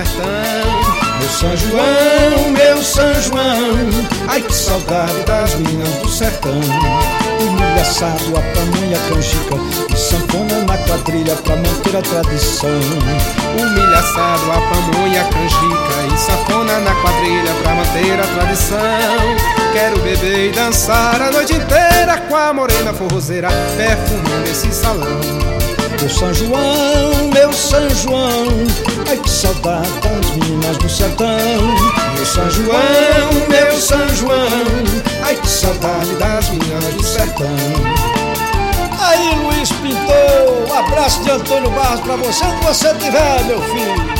sertão. Meu São João, meu São João, ai que saudade das meninas do sertão. O milho assado, a pamonha, a canjica e sanfona na quadrilha pra manter a tradição. O milho assado, a pamonha, a canjica e sanfona na quadrilha pra manter a tradição. Quero beber e dançar a noite inteira com a morena forrozeira perfumando esse salão. Meu São João, meu São João, ai que saudade das meninas do sertão. Meu São João, meu São João, ai que saudade das meninas do sertão. Aí Luiz Pintor, um abraço de Antônio Barros pra você onde você estiver, meu filho.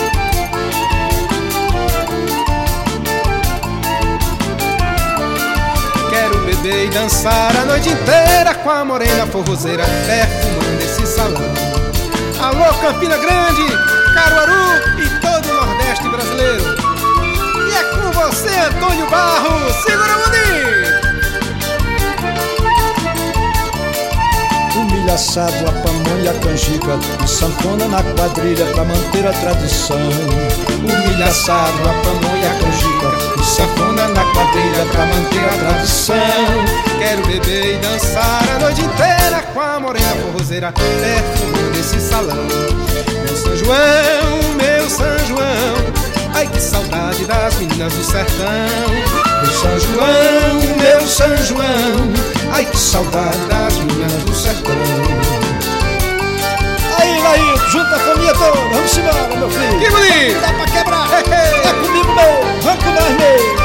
Quero beber e dançar a noite inteira com a morena forrozeira perfumando esse salão. Alô Campina Grande, Caruaru e todo o Nordeste brasileiro. E é com você, Antônio Barros, segura o mundinho. O milho assado, a pamonha, a canjica e sanfona na quadrilha pra manter a tradição. O milho assado, a pamonha, a canjica e sanfona na quadrilha pra manter a tradição. Quero beber e dançar a noite inteira com a morena forrozeira perfumando esse salão. Meu São João, meu São João, ai que saudade das meninas do sertão. Meu São João, meu São João, ai que saudade das meninas do sertão. Aí, Laíto, junta a família toda, vamos embora, meu filho. Que bonito! Dá pra quebrar, é comigo mesmo, vamos com nós mesmo.